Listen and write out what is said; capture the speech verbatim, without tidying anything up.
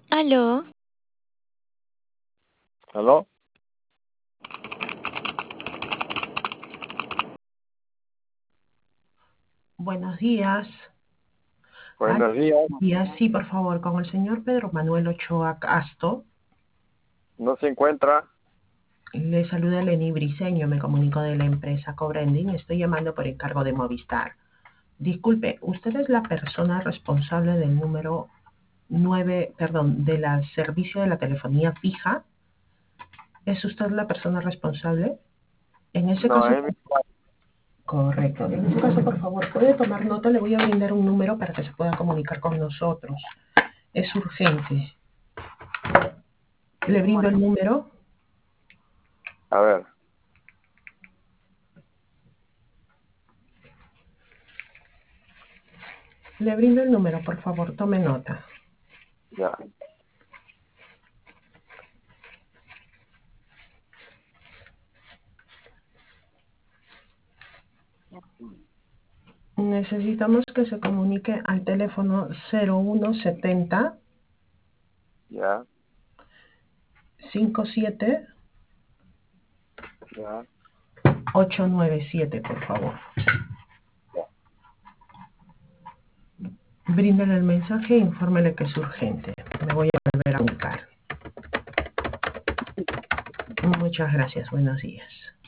Aló, ¿Aló? Buenos días. Aló, Buenos días. buenos días. Sí, por favor, con el señor Pedro Manuel Ochoa Casto. ¿No se encuentra? Le saluda Leni Briceño, me comunico de la empresa Cobrending. Estoy llamando por encargo de Movistar. Disculpe, ¿usted es la persona responsable del número nueve, perdón, del servicio de la telefonía fija? ¿Es usted la persona responsable? En ese No, caso, es mi... correcto. En ese caso, por favor, puede tomar nota. Le voy a brindar un número para que se pueda comunicar con nosotros. Es urgente. Le brindo el número. A ver, Le brindo el número, por favor, tome nota. ya. Necesitamos que se comunique al teléfono cero uno setenta Ya, cincuenta y siete ya, ochocientos noventa y siete, por favor. ya. Bríndele el mensaje e infórmele que es urgente. Me voy a volver a comunicar. Muchas gracias. Buenos días.